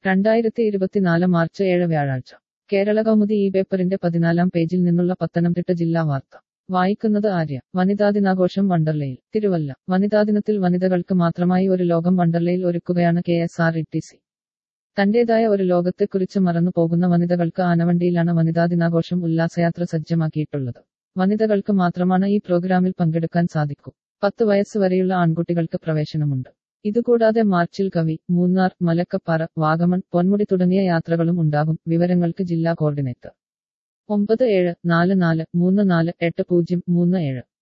2024 March 7 വ്യാഴാഴ്ച കേരള കൗമുദി ഈ പേപ്പറിന്റെ 14-ാം പേജിൽ നിന്നുള്ള പത്തനംതിട്ട ജില്ലാ വാർത്ത വായിക്കുന്നത് ആര്യ. വനിതാ ദിനാഘോഷം വണ്ടർലയിൽ. തിരുവല്ല. വനിതാ ദിനത്തിൽ വനിതകൾക്ക് മാത്രമായി ഒരു ലോകം വണ്ടർലയിൽ ഒരുക്കുകയാണ് KSRTC. തന്റേതായ ഒരു ലോകത്തെക്കുറിച്ച് മറന്നു പോകുന്ന വനിതകൾക്ക് ആനവണ്ടിയിലാണ് വനിതാ ദിനാഘോഷം ഉല്ലാസയാത്ര സജ്ജമാക്കിയിട്ടുള്ളത്. വനിതകൾക്ക് മാത്രമാണ് ഈ പ്രോഗ്രാമിൽ പങ്കെടുക്കാൻ സാധിക്കൂ. 10 വയസ്സ് വരെയുള്ള ആൺകുട്ടികൾക്ക് പ്രവേശനമുണ്ട്. ഇതുകൂടാതെ മാർച്ചിൽ കവി, മൂന്നാർ, മലക്കപ്പാറ, വാഗമൺ, പൊന്മുടി തുടങ്ങിയ യാത്രകളും ഉണ്ടാകും. വിവരങ്ങൾക്ക് ജില്ലാ കോർഡിനേറ്റർ 9744348037.